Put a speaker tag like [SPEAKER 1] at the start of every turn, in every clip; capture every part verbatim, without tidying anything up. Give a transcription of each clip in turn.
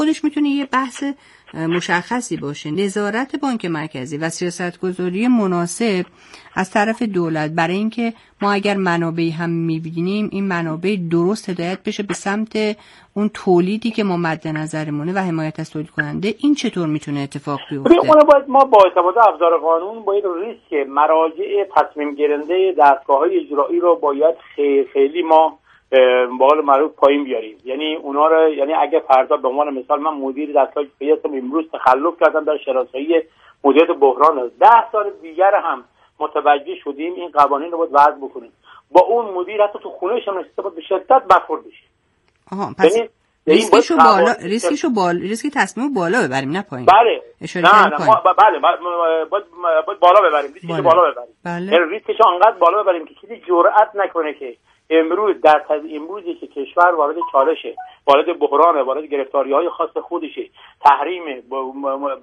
[SPEAKER 1] خودش میتونه یه بحث مشخصی باشه. نظارت بانک مرکزی و سیاستگذاری مناسب از طرف دولت برای اینکه ما اگر منابعی هم میبینیم این منابع درست هدایت بشه به سمت اون تولیدی که ما مد نظرمونه و حمایت از تولید کننده، این چطور میتونه اتفاق بیفته؟
[SPEAKER 2] اون باید ما با استفاده ابزار قانون باید ریسک مراجع تصمیم گیرنده دستگاه‌های اجرایی رو باید خیلی خیلی ما به قول معروف پایین بیاریم. یعنی اونا رو، یعنی اگه فرضا به عنوان مثال من مدیر دستگاه جی هستم، امروز تخلف کردم در شناسایی مدیریت بحران، ده سال دیگر هم متوجه شدیم این قوانین رو باید وضع بکنیم، با اون مدیر حتی تو خونه‌ش هم نشسته باید به شدت برخورد بشه.
[SPEAKER 1] آها، پس یعنی ریسکشو بالا ریسکشو بالا ریسک تصمیم بالا ببریم نه پایین.
[SPEAKER 2] بله نه نه ما ب... بله باید باید بالا ببریم، ریسکشو بالا ببریم.
[SPEAKER 1] بله.
[SPEAKER 2] یعنی ریسکشو انقدر بالا ببریم که کسی جرئت نکنه که امروز در تز... امروزی که کشور وارد چالشه، وارد بحرانه، وارد گرفتاری‌های خاص خودشه، تحریم با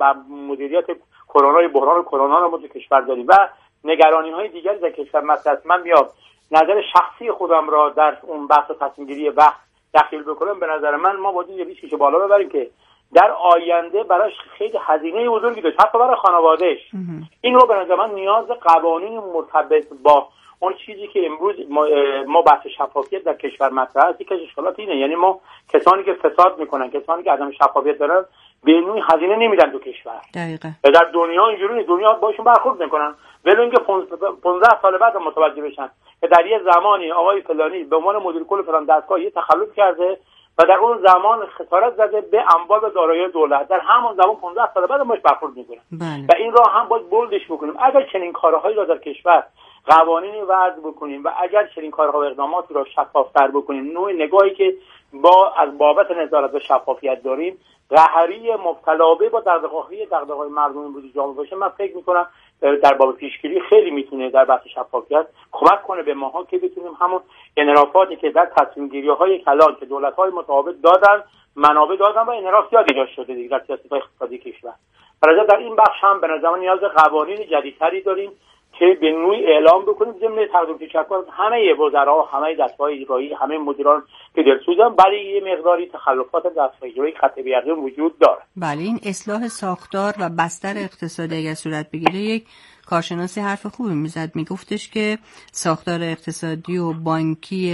[SPEAKER 2] مدیریت کرونا، بحران کرونا رو ما تو کشور داریم و نگرانی‌های دیگری در کشور مطرح. من میاد نظر شخصی خودم را در اون بحث تصمیم گیری وقت داخل بکنم، به نظر من ما باید یه ریسکش بالا ببریم که در آینده براش خیلی هزینه بزرگی داشت، حتی برای خانواده‌اش. این رو به نظر من نیاز قوانین مرتبط با اون چیزی که امروز ما, ما بحث شفافیت در کشور مطرح است، که اشکالات اینه. یعنی ما کسانی که فساد میکنن، کسانی که عدم شفافیت دارن، به نوعی هزینه نمیدن تو کشور.
[SPEAKER 1] دقیقاً.
[SPEAKER 2] و در دنیا اینجوری دنیا باشون برخورد میکنن، ولی اینکه پانزده سال بعد متوجه بشن که در یه زمانی آقای فلانی به عنوان مدیر کل فلان دستگاه یه تخلف کرده و در اون زمان خسارت زده به اموال و دارایی دولت، در همون زمان پانزده سال بعد ماش برخورد میکنن.
[SPEAKER 1] بله.
[SPEAKER 2] و این راه هم باید بولدش بکنیم. اگر چنین کارهایی را در کشور قوانینی وضع بکنیم و اگر چنین کارها و اقداماتی را شفافتر بکنیم، نوع نگاهی که با از بابت نظارت و شفافیت داریم، قهری مبتلا به با دغدغه‌های دغدغه‌های مردم امروز جامعه باشه، من فکر می‌کنم در باب پیشگیری خیلی میتونه در بحث شفافیت کمک کنه به ماها که بتونیم همون انحرافاتی که در تصمیم گیری‌های کلان که دولت‌های متعاقب دادن، منابع دادن و انحراف زیاد ایجاد شده دیگه در سیاست‌های اقتصادی کشور. برای در این بخش هم به نظر من نیاز قوانین جدیدتری داریم که به نوعی اعلام بکنیم ضمن تقدیم تشکر همه وزرا و همه دستگاه اجرایی، همه مدیران که دلسوزن، برای یه مقداری تخلفات دستگاه اجرایی خط به یقین وجود داره.
[SPEAKER 1] بله، این اصلاح ساختار و بستر اقتصادی اگر صورت بگیره، یک کارشناسی حرف خوبی میزد، میگفتش که ساختار اقتصادی و بانکی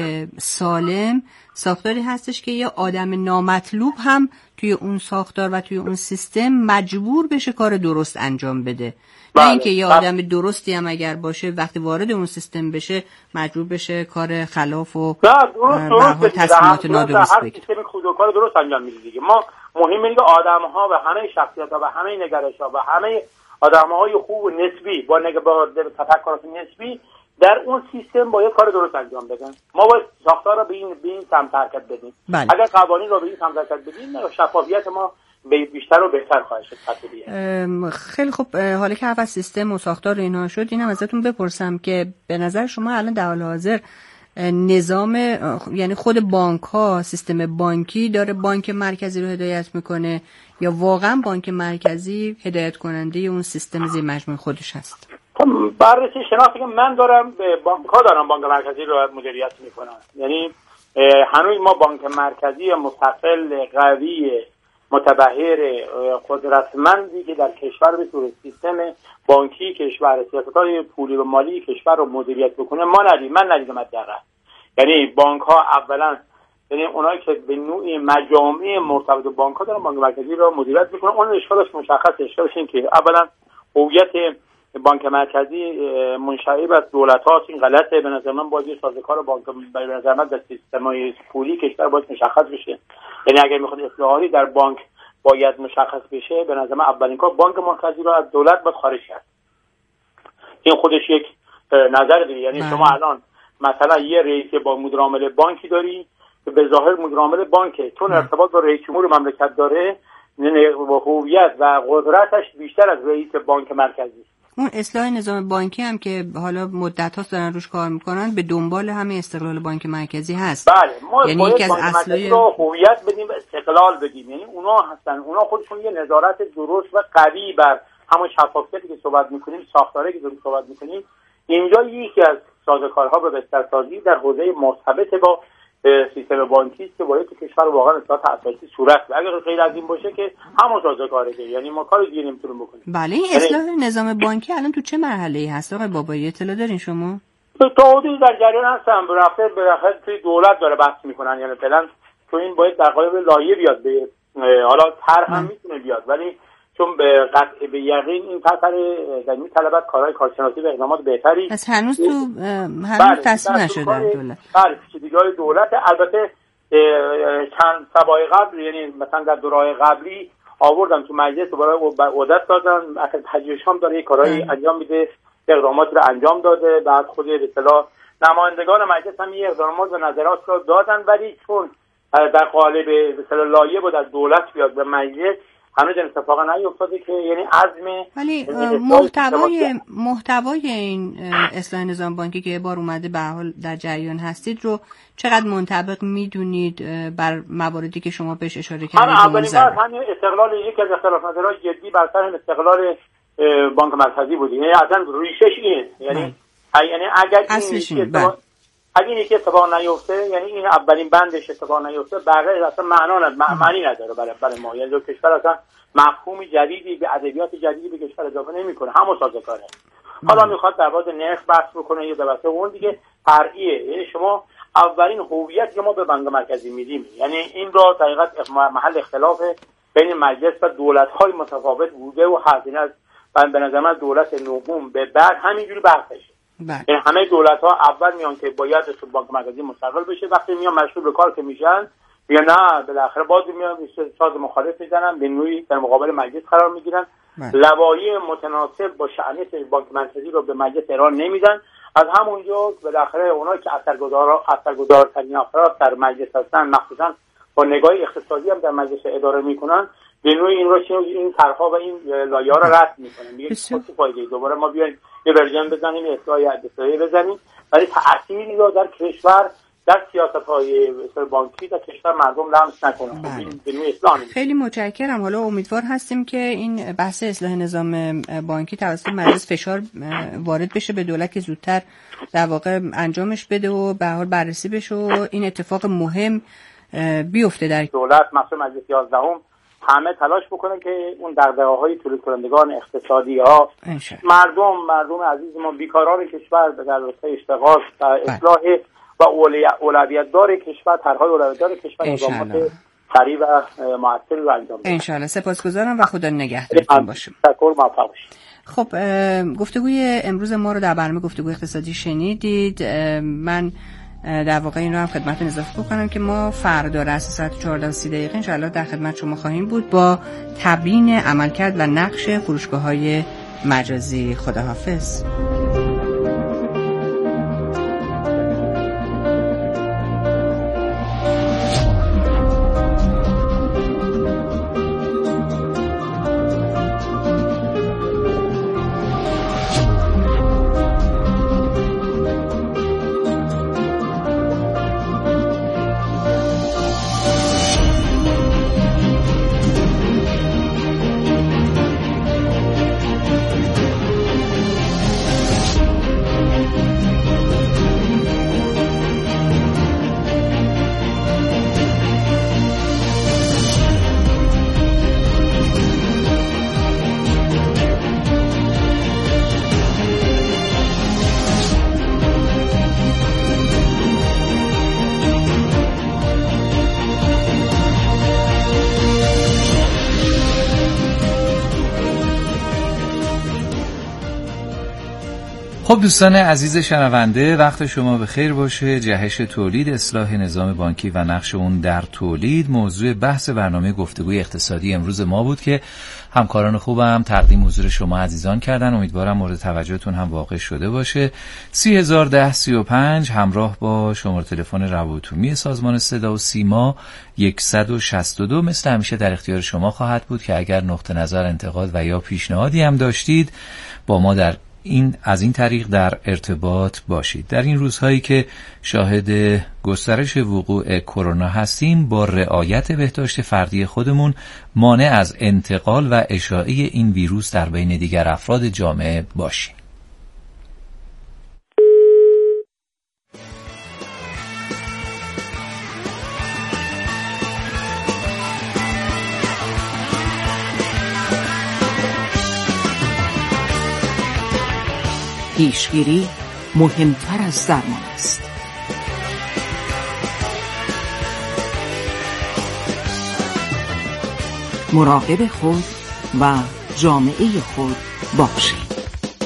[SPEAKER 1] سالم ساختاری هستش که یه آدم نامطلوب هم توی اون ساختار و توی اون سیستم مجبور بشه کار درست انجام بده. نه اینکه یه آدم درستی هم اگر باشه وقتی وارد اون سیستم بشه مجبور بشه کار خلاف و تصمیمات نادرست بگیره.
[SPEAKER 2] هر سیستم خود و کار درست انجام میده دیگه. ما مهم اینه که آدم‌ها و همه شخصیت‌ها و همه نگرش‌ها و همه آدم‌های خوب و نسبی با نگاه با تفکرات نسبی در اون سیستم باید کار درست انجام بدن. ما باید ساختار رو به این به این سمت حرکت بدیم.
[SPEAKER 1] بله.
[SPEAKER 2] اگر قوانین رو به این سمت حرکت بدیم، شفافیت ما بیشتر و بهتر خواهد شد.
[SPEAKER 1] خیلی خوب، حالا که اول سیستم و ساختار اینا شد، اینم ازتون بپرسم که به نظر شما الان در حال حاضر نظام، یعنی خود بانک ها، سیستم بانکی داره بانک مرکزی رو هدایت میکنه یا واقعا بانک مرکزی هدایت کننده اون سیستم زیر مجموعه خودش هست؟
[SPEAKER 2] بررسی شناختی که من دارم به بانک ها دارم بانک مرکزی رو مدیریت میکنن. یعنی هنوز ما بانک مرکزی مستقل قوی متبحر قدرتمندی که در کشور به صورت سیستم بانکی کشور، سیاست‌های پولی و مالی کشور رو مدیریت بکنه ما ندیدیم. من ندیدم حداقل. یعنی بانک ها اولا، یعنی اونایی که به نوعی مجامع مرتبط بانک ها دارن بانک مرکزی رو مدیریت میکنن، اون اشکالش مشخصه. اشکالش این که اولا هویت بانک مرکزی منشعب از دولت هاست. این غلطه. به نظر من باید سازوکار بانک به نظر من در سیستم‌های پولی کشور باید مشخص بشه. یعنی اگر میخواد اصلاحاتی در بانک باید مشخص بشه، به نظر من اولین کار بانک مرکزی رو از دولت باید خارج کرد. این خودش یک نظر دیگه. یعنی شما الان مثلا یه رئیس با مدیر عامل بانکی داری که به ظاهر مدیر عامل بانکه، چون ارتباط با رئیس جمهور مملکت داره، با هویت و قدرتش بیشتر از رئیس بانک مرکزی.
[SPEAKER 1] اون اصلاح نظام بانکی هم که حالا مدت هاست دارن روش کار میکنن، به دنبال همه استقلال بانک مرکزی هست.
[SPEAKER 2] بله، ما
[SPEAKER 1] یعنی یکی از اصلای
[SPEAKER 2] رو هویت بدیم، استقلال بدیم. یعنی اونا هستن، اونا خودشون یه نظارت درست و قوی بر همون شفافیتی که صحبت میکنیم، ساختاری که داریم صحبت میکنیم. اینجا یکی از سازوکارها به بسترسازی در حوزه مرتبط با سیستم بانکی است که باید تو کشور واقعا اصلاحات اساسی صورت بگیره. اگر غیر از این باشه که همون سازگاره، یعنی ما کار دیگه نمیتونیم بکنیم.
[SPEAKER 1] بله، این اصلاح نظام بانکی الان تو چه مرحله‌ای هست آقای بابایی؟ اطلاع دارین شما؟
[SPEAKER 2] تا حدودی در جریان هستم. برافت برافت توی دولت داره بحث میکنن، یعنی فعلا تو این باید در قالب لایحه بیاد، به حالا طرح هم میتونه بیاد، ولی چون به قطع به یقین این طرح در میطلبات کارهای کارشناسی و اقدامات بهتری.
[SPEAKER 1] پس هنوز تو هنوز تصویب نشده در دولت.
[SPEAKER 2] بله، پیچیدگی‌های دولت. البته چند سبای قبل، یعنی مثلا در دوره‌های قبلی آوردم تو مجلس دوباره عودت دادن، اصلا تجربه‌اش هم داره کارهای انجام میده، اقدامات رو انجام داده. بعد خود به اصطلاح نمایندگان مجلس هم این اقدامات و نظرات رو دادن، ولی چون در قالب به اصطلاح لایحه بود از دولت بیاد به مجلس، هنوز این اتفاق نیفتاده که یعنی عزم.
[SPEAKER 1] ولی محتوای محتوای این اصلاح نظام بانکی که بار اومده به حال در جریان هستید رو چقدر منطبق میدونید بر مواردی که شما بهش اشاره کردید؟
[SPEAKER 2] اولین بار همین استقلال، یکی از اختلاف نظرات جدی بر سر استقلال بانک مرکزی بود. یعنی اصلا ریشش اینه، یعنی یعنی اگر این اگه این که اتفاق نیفته، یعنی این اولین بندش اتفاق نیفته، بقیه اصلا معنا نداره، معنی نداره برای برای ما. یعنی کشور اصلا مفهوم جدیدی به ادبیات جدیدی به کشور اضافه نمیکنه، همون سازگاره. حالا میخواد در مورد نرخ بحث بکنه یا در اون دیگه فرعیه. یعنی شما اولین هویتی که ما به بانک مرکزی میدیم، یعنی این را در حقیقت محل اختلاف بین مجلس و دولت‌های متفاوت بوده و هست. این از به نظر من دولت نهم به بعد همینجوری بحثشه. این همه دولت ها اول میان که باید تو بانک مرکزی مستقل بشه، وقتی میان مشغول به کار که میشن یا نه بالاخره باز میان ساز مخالف میزنن، به نوعی در مقابل مجلس قرار میگیرن، لوایح متناسب با شأن بانک مرکزی رو به مجلس ارائه نمیدن. از همونجا بالاخره اونایی که اثرگذار اثرگذارترین افراد در مجلس هستن، مخصوصا با نگاه اقتصادی هم در مجلس اداره میکنن، به نوعی این رو این طرح‌ها و این لایه‌ها رو رد میکنن. میگه چه فایده دوباره ما بیایم یه ورژن بزنیم، اصلاح اصلاحی بزنیم، ولی تأثیری رو در کشور در سیاست‌های بانکی در کشور مردم لمس نکنه.
[SPEAKER 1] خیلی متشکرم. حالا امیدوار هستیم که این بحث اصلاح نظام بانکی توسط مجلس فشار وارد بشه به دولت که زودتر در واقع انجامش بده و به هر حال بررسی بشه و این اتفاق مهم بیفته در
[SPEAKER 2] دولت. مثلا مجلس یازدهم همه تلاش بکنن که اون دغدغه‌های تولید کنندگان اقتصادی ها، مردم مردم عزیز ما، بیکاران کشور به در اشتغال، اصلاح و اولویت دار کشور، طرح‌های اولویت دار کشور اقدامات سریع و مؤثر رو انجام بده.
[SPEAKER 1] ان شاء الله. سپاسگزارم و خدا نگهدارتون باشه.
[SPEAKER 2] تشکر، موفق باشید.
[SPEAKER 1] خب گفتگوی امروز ما رو در برنامه گفتگو اقتصادی شنیدید. من در واقع این رو هم خدمتتون اضافه بکنم که ما فردا رأس ساعت چهارده و سی دقیقه انشاءالله در خدمت شما خواهیم بود با تبیین عملکرد و نقش فروشگاه‌های مجازی. خداحافظ.
[SPEAKER 3] خب دوستان عزیز شنونده، وقت شما بخیر باشه. جهش تولید، اصلاح نظام بانکی و نقش اون در تولید موضوع بحث برنامه گفتگوی اقتصادی امروز ما بود که همکاران خوبم تقدیم حضور شما عزیزان کردن. امیدوارم مورد توجهتون هم واقع شده باشه. سی هزار و ده سی و پنج همراه با شماره تلفن روابط سازمان صدا و سیما صد و شصت و دو مثل همیشه در اختیار شما خواهد بود که اگر نقطه نظر، انتقاد و یا پیشنهادی هم داشتید با ما در این از این طریق در ارتباط باشید. در این روزهایی که شاهد گسترش وقوع کرونا هستیم، با رعایت بهداشت فردی خودمون مانع از انتقال و اشاعه این ویروس در بین دیگر افراد جامعه باشیم.
[SPEAKER 4] پیشگیری مهمتر از درمان است. مراقب خود و جامعه خود باشید.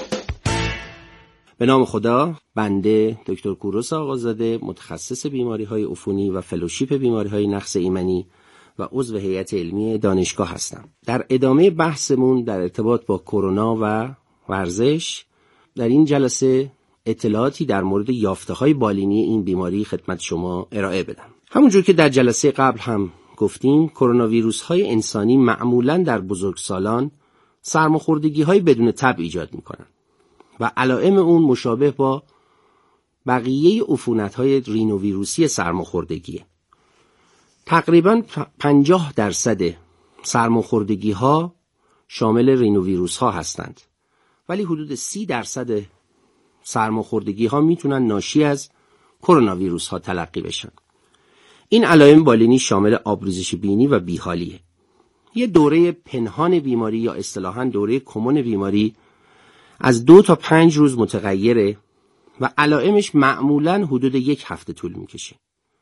[SPEAKER 5] به نام خدا، بنده دکتر کوروش آقازاده، متخصص بیماری‌های عفونی و فلوشیپ بیماری‌های نقص ایمنی و عضو هیئت علمی دانشگاه هستم. در ادامه بحثمون در ارتباط با کرونا و ورزش، در این جلسه اطلاعاتی در مورد یافته‌های بالینی این بیماری خدمت شما ارائه بدم. همونجور که در جلسه قبل هم گفتیم، کرونا ویروس های انسانی معمولاً در بزرگسالان سرماخوردگی های بدون تب ایجاد میکنن و علائم اون مشابه با بقیه عفونت های رینوویروسی سرماخوردگیه. تقریباً پنجاه درصد سرماخوردگی ها شامل رینوویروس ها هستند، ولی حدود سی درصد سرماخوردگی ها میتونن ناشی از کرونا ویروس ها تلقی بشن. این علائم بالینی شامل آبریزش بینی و بیحالیه. یه دوره پنهان بیماری یا اصطلاحاً دوره کمون بیماری از دو تا پنج روز متغیره و علائمش معمولاً حدود یک هفته طول میکشه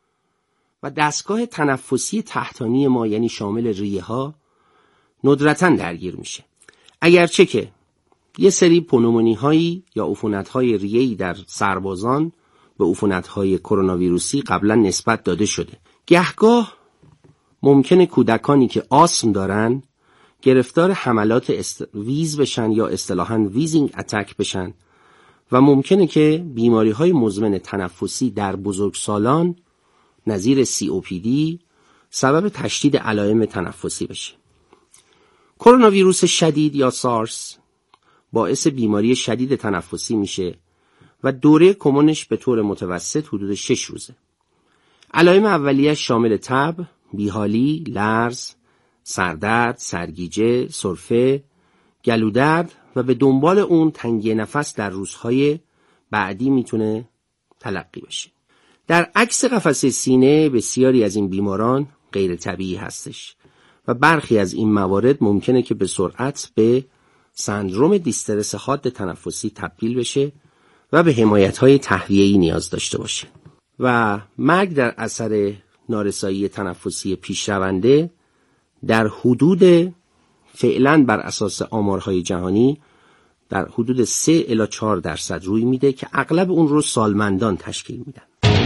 [SPEAKER 5] و دستگاه تنفسی تحتانی ما یعنی شامل ریه ها ندرتاً درگیر میشه. اگرچه که یه سری پنومونی هایی یا عفونت های ریه‌ای در سربازان به عفونت‌های کرونا ویروسی قبلا نسبت داده شده. گهگاه ممکنه کودکانی که آسم دارن گرفتار حملات است... ویز بشن یا اصطلاحاً ویزینگ اتک بشن و ممکنه که بیماری‌های مزمن تنفسی در بزرگسالان نظیر سی او پی دی سبب تشدید علائم تنفسی بشه. کرونا ویروس شدید یا سارس باعث بیماری شدید تنفسی میشه و دوره کمونش به طور متوسط حدود شش روزه. علائم اولیه‌اش شامل تب، بیحالی، لرز، سردرد، سرگیجه، سرفه، گلودرد و به دنبال اون تنگی نفس در روزهای بعدی میتونه تلقی بشه. در عکس قفسه سینه بسیاری از این بیماران غیر طبیعی هستش و برخی از این موارد ممکنه که به سرعت به سندروم دیسترس حاد تنفسی تبدیل بشه و به حمایت‌های تهویه‌ای نیاز داشته باشه و مرگ در اثر نارسایی تنفسی پیشرونده در حدود فعلا بر اساس آمارهای جهانی در حدود سه الی چهار درصد روی میده که اغلب اون رو سالمندان تشکیل میدن.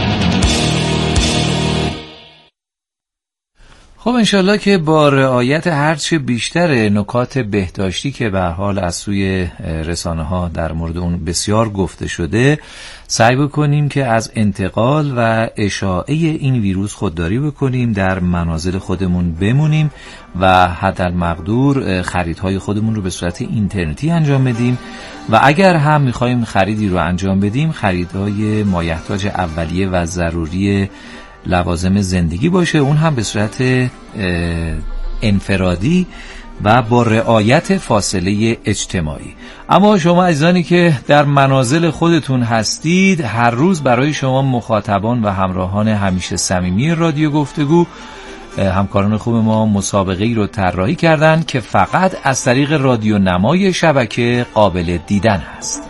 [SPEAKER 3] خب انشالله که با رعایت هرچه بیشتر نکات بهداشتی که به حال از سوی رسانه ها در مورد اون بسیار گفته شده سعی بکنیم که از انتقال و اشاعه این ویروس خودداری بکنیم، در منازل خودمون بمونیم و حدالمقدور خریدهای خودمون رو به صورت اینترنتی انجام بدیم و اگر هم میخوایم خریدی رو انجام بدیم خریدهای مایحتاج اولیه و ضروری لوازم زندگی باشه، اون هم به صورت انفرادی و با رعایت فاصله اجتماعی. اما شما عزیزانی که در منازل خودتون هستید، هر روز برای شما مخاطبان و همراهان همیشه صمیمی رادیو گفتگو، همکاران خوب ما مسابقه‌ای رو طراحی کردن که فقط از طریق رادیو نمای شبکه قابل دیدن هست.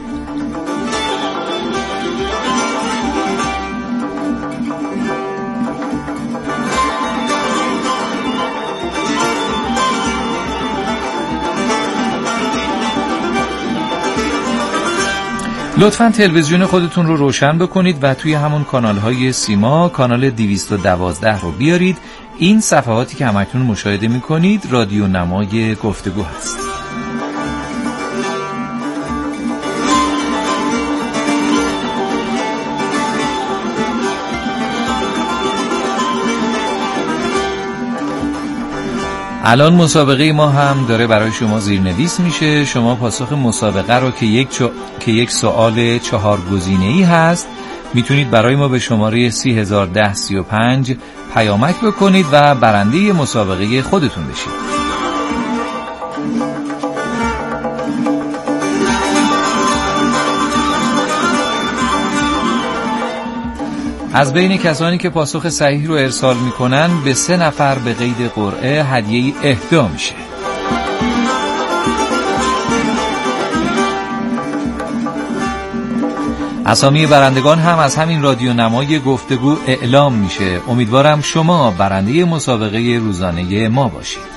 [SPEAKER 3] لطفاً تلویزیون خودتون رو روشن بکنید و توی همون کانال‌های سیما کانال دویست و دوازده رو بیارید. این صفحاتی که همکنون مشاهده می‌کنید رادیو نمای گفتگو هست. الان مسابقه ما هم داره برای شما زیرنویس میشه. شما پاسخ مسابقه رو که یک چو... که یک سوال چهار گزینه‌ای هست میتونید برای ما به شماره سی هزار و ده سی و پنج پیامک بکنید و برنده مسابقه خودتون بشید. از بین کسانی که پاسخ صحیح رو ارسال میکنن به سه نفر به قید قرعه هدیه‌ای اهدا میشه. اسامی برندگان هم از همین رادیو نمای گفتگو اعلام میشه. امیدوارم شما برنده مسابقه روزانه ما باشید.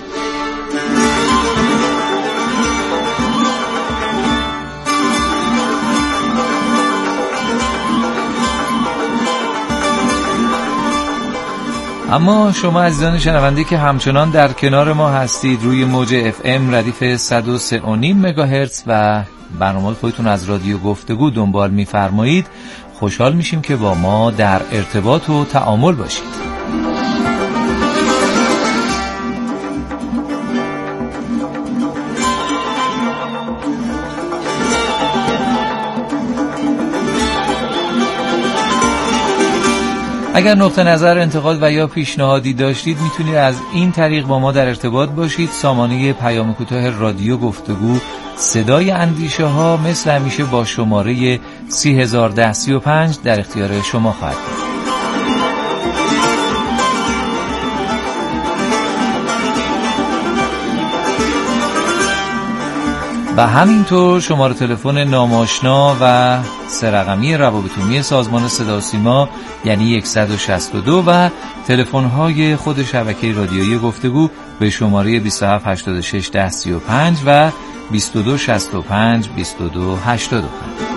[SPEAKER 3] اما شما عزیزان شنونده که همچنان در کنار ما هستید روی موج اف ام ردیف صد و سه و نیم مگاهرتز و برنامه خودتون از رادیو گفتگو دنبال می‌فرمایید، خوشحال میشیم که با ما در ارتباط و تعامل باشید. اگر نقطه نظر، انتقاد و یا پیشنهادی داشتید میتونید از این طریق با ما در ارتباط باشید. سامانه پیام کوتاه رادیو گفتگو صدای اندیشه ها مثل همیشه با شماره سی هزار ده سی و پنج در اختیار شما خواهد بود. و همینطور شماره تلفن ناماشنا و سه رقمی روابط عمومی سازمان صدا و سیما یعنی صد و شصت و دو و تلفن‌های خود شبکه رادیویی گفتگو به شماره بیست و هفت هشتاد و شش ده سی و پنج و بیست و دو شصت و پنج بیست و دو هشتاد و پنج.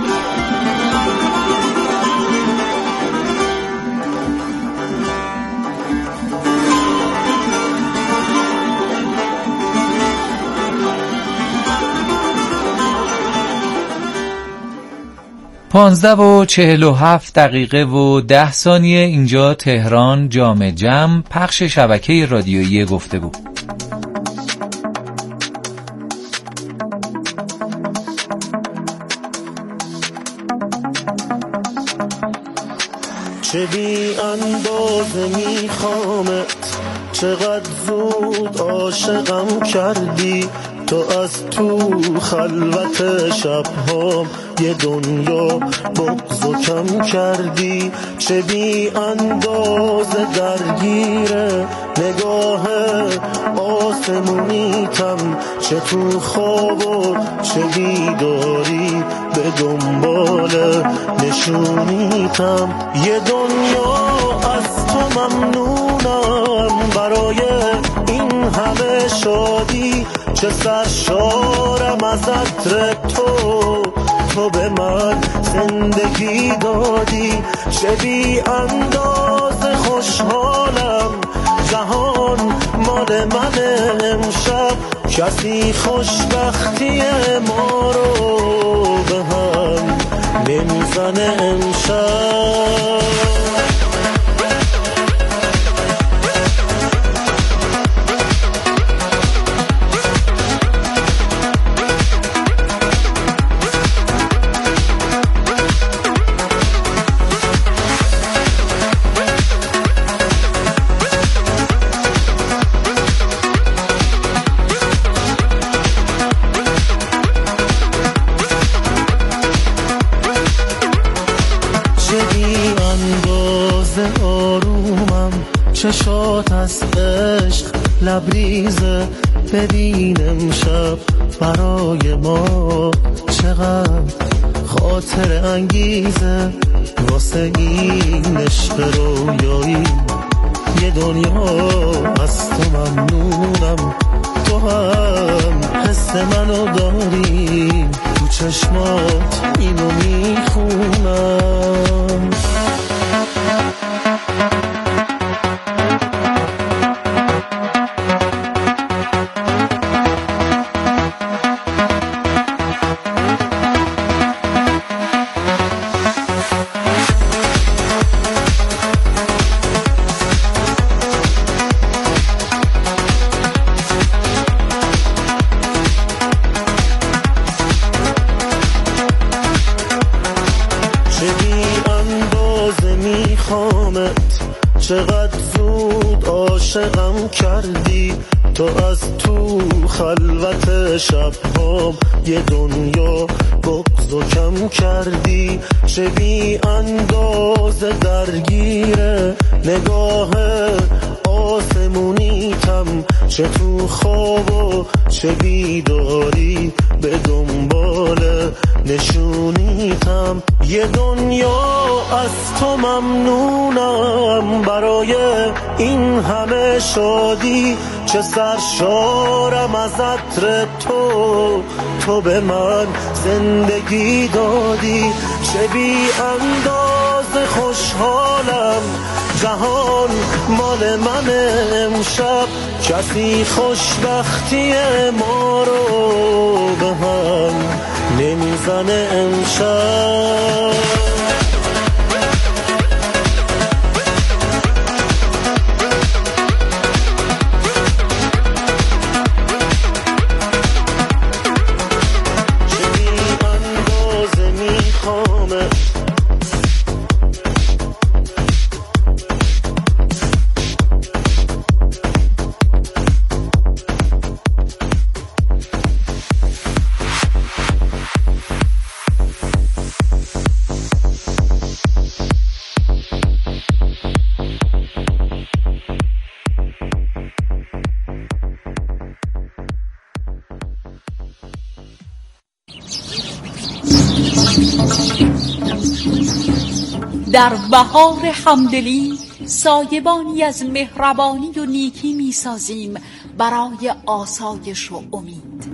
[SPEAKER 3] پانزده و چهل و هفت دقیقه و ده ثانیه اینجا تهران جام جم، پخش شبکه رادیویی گفتگو.
[SPEAKER 6] چه بی اندازه میخوامت، چقدر زود عاشقم کردی، تو از تو خلوت شبهام یه دنیا بغض و کم کردی. چه بی اندازه درگیره نگاه آسمونیتم، چه تو خواب و چه بیداری به دنبال نشونیتم. یه دنیا از تو ممنونم برای این همه شادی، چه سرشارم از عطر تو، تو به من زندگی دادی. چه بی اندازه خوشحالم، جهان مال من امشب، کسی خوشبختی ما رو به هم نمیزنه امشب. چشات از عشق لبریزه، ببین امشب برای ما چقدر خاطر انگیزه. واسه این عشق رویایی یه دنیا از تو ممنونم، تو هم حس منو داری، تو چشمات اینو میخونم. چقدر زود عاشقم کردی، تو از تو خلوت شبهام یه دنیا بغض و کم کردی. چه بی اندازه درگیره نگاه آسمونیتم، چه تو خواب و چه بیداری به دنبال نشونیتم. یه دنیا از تو ممنونم، برای این همه شادی چه سرشارم از عطر تو. تو به من زندگی دادی، چه بی انداز خوشحالم. جهان مال من امشب، کسی خوشبختی ما رو به هم نمیزنه امشب.
[SPEAKER 7] در بهار همدلی سایبانی از مهربانی و نیکی می سازیم برای آسایش و امید.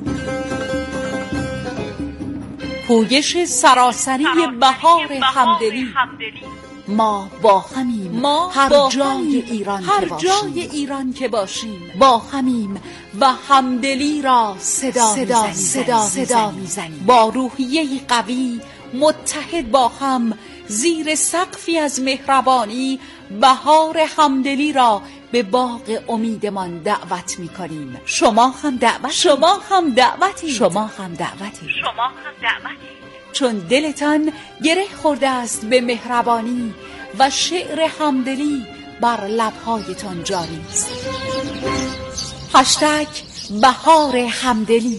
[SPEAKER 7] پویش سراسری بهار همدلی. ما با همیم، ما هر با جای همیم. ایران هر که جای ایران که باشیم با همیم و همدلی را صدا صدا صدا صدا میزنیم. با روحیه قوی متحد با هم زیر سقفی از مهربانی بهار همدلی را به باغ امیدمان دعوت می‌کنیم. شما هم دعوت شما هم دعوتی شما هم دعوتی شما هم دعوتی چون دلتان گره خورده است به مهربانی و شعر همدلی بر لب‌هایتان جاری است. هشتگ بهار همدلی.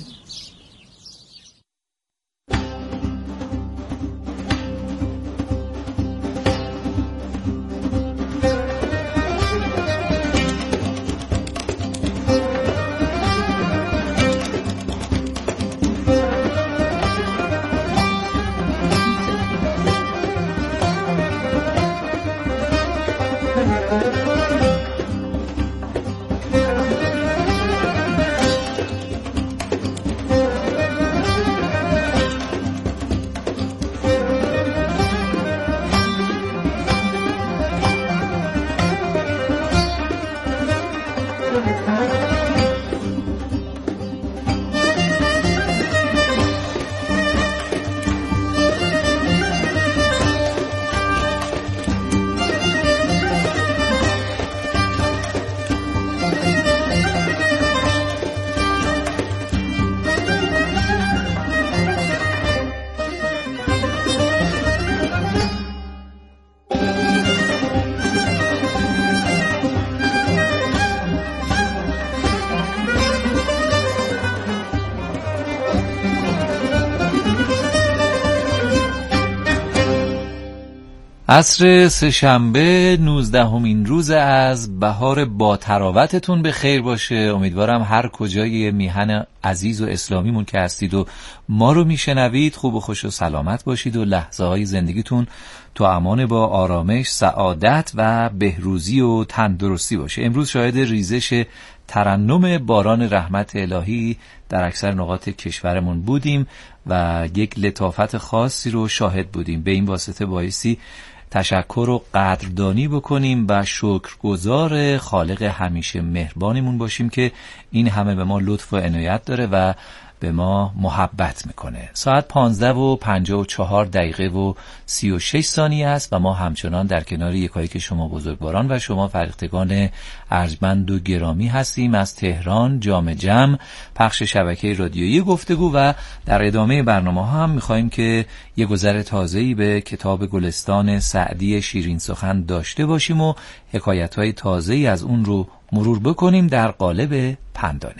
[SPEAKER 3] عصر سه‌شنبه نوزدهمین روز از بهار با تراوتتون به خیر باشه. امیدوارم هر کجای میهن عزیز و اسلامیمون که هستید و ما رو میشنوید خوب و خوش و سلامت باشید و لحظه های زندگیتون تو امان با آرامش، سعادت و بهروزی و تندرستی باشه. امروز شاهد ریزش ترنم باران رحمت الهی در اکثر نقاط کشورمون بودیم و یک لطافت خاصی رو شاهد بودیم. به این واسطه بایستی تشکر و قدردانی بکنیم و شکرگزار خالق همیشه مهربانمون باشیم که این همه به ما لطف و عنایت داره و به ما محبت میکنه. ساعت پانزده و پنجاه و چهار دقیقه و سی و شش ثانیه است و ما همچنان در کنار یکایک شما بزرگواران و شما فرهیختگان ارجمند و گرامی هستیم از تهران جام جم پخش شبکه رادیویی گفتگو و در ادامه برنامه ها هم میخواییم که یه گذر تازه‌ای به کتاب گلستان سعدی شیرین سخن داشته باشیم و حکایت‌های تازه‌ای از اون رو مرور بکنیم در قالب پندانه.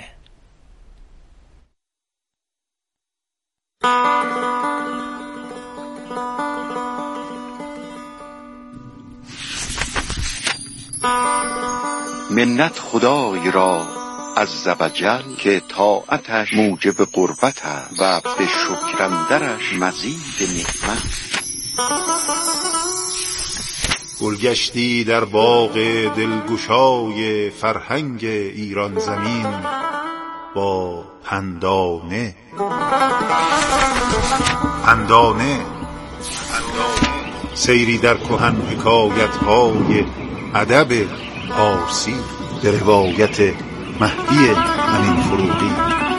[SPEAKER 8] منت خدای را عز و جل که طاعتش موجب قربت است و به شکرندرش مزید نعمت.
[SPEAKER 9] گلگشتی در باغ دلگشای فرهنگ ایران زمین با پندانه پندانه سیری در کهن حکایت‌های ادب پارسی به روایت مهدی امین فروغی.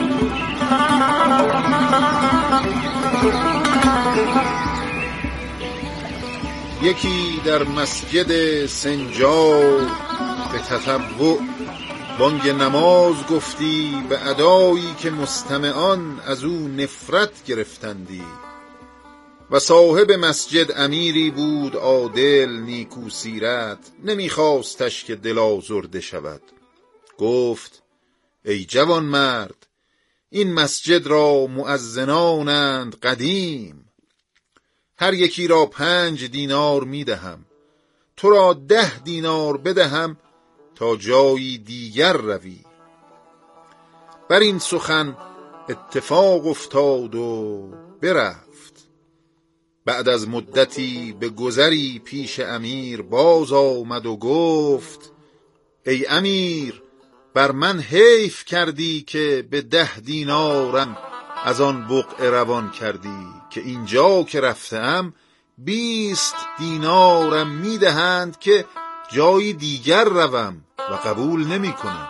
[SPEAKER 9] یکی در مسجد سنجار به تتبع بانگ نماز گفتی، به ادایی که مستمعان از او نفرت گرفتندی. و صاحب مسجد امیری بود عادل نیکو سیرت، نمیخواستش که دل آزرده شود. گفت ای جوان مرد، این مسجد را مؤذنانند قدیم، هر یکی را پنج دینار میدهم، تو را ده دینار بدهم تا جایی دیگر روی. بر این سخن اتفاق افتاد و برفت. بعد از مدتی به گذری پیش امیر باز آمد و گفت ای امیر، بر من حیف کردی که به ده دینارم از آن بقعه روان کردی، که اینجا که رفتم بیست دینارم میدهند که جایی دیگر روم و قبول نمی کنم.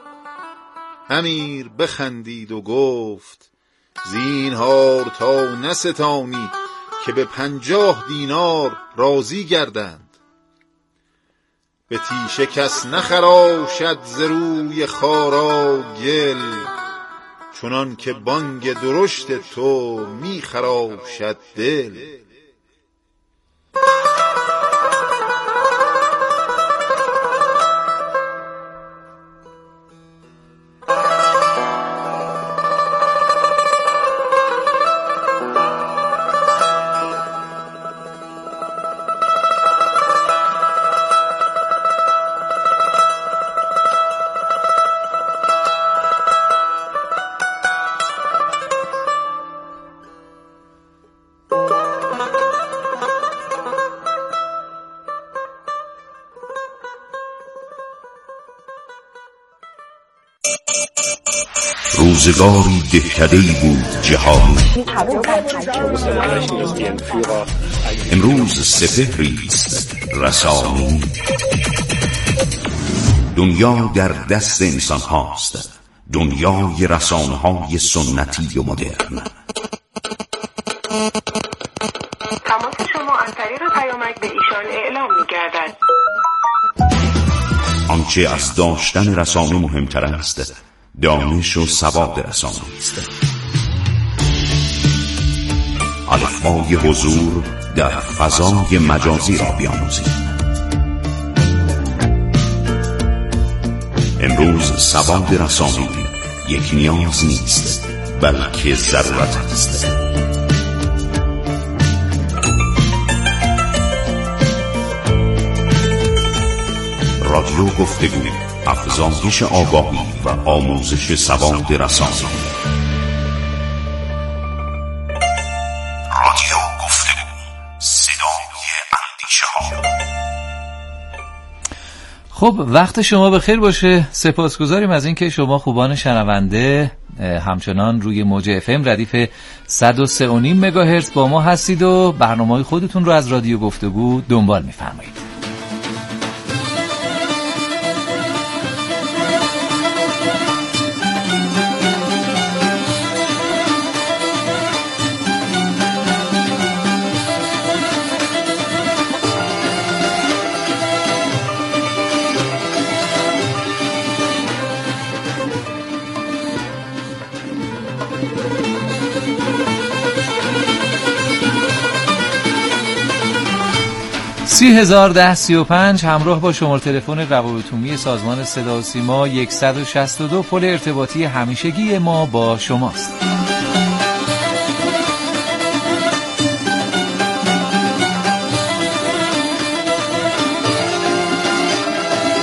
[SPEAKER 9] امیر بخندید و گفت زینهار تا نستانی که به پنجاه دینار راضی گردند. به تیشه کس نخراشد ز روی خارا گل، چنان که بانگ درشت تو می خراشد دل.
[SPEAKER 10] روزگاری دهکده‌ای بود جهان، امروز سپهری است رسانی. دنیا در دست انسان هاست، دنیای رسانه های سنتی و مدرن.
[SPEAKER 11] تماس شما از طریق پیامک به ایشان اعلام می‌گردد.
[SPEAKER 10] آنچه از داشتن رسانه مهمتر است دانش و سواد رسانه است. الفبای حضور در فضای مجازی را بیاموزید. امروز سواد رسانه یک نیاز نیست بلکه ضرورت است. رادیو گفتگو، افزایش آگاهی و آموزش سواد رسانه. رادیو گفتگو، صدای اندیشه ها.
[SPEAKER 3] خب وقت شما بخیر باشه. سپاسگزاریم از اینکه شما خوبان شنونده همچنان روی موج اف ام ردیف صد و سه و نیم مگاهرتز با ما هستید و برنامه‌های خودتون رو از رادیو گفتگو دنبال می‌فرمایید. سی هزار ده سی و پنج همراه با شماره تلفن روابط عمومی سازمان صدا و سیما صد و شصت و دو پل ارتباطی همیشگی ما با شماست.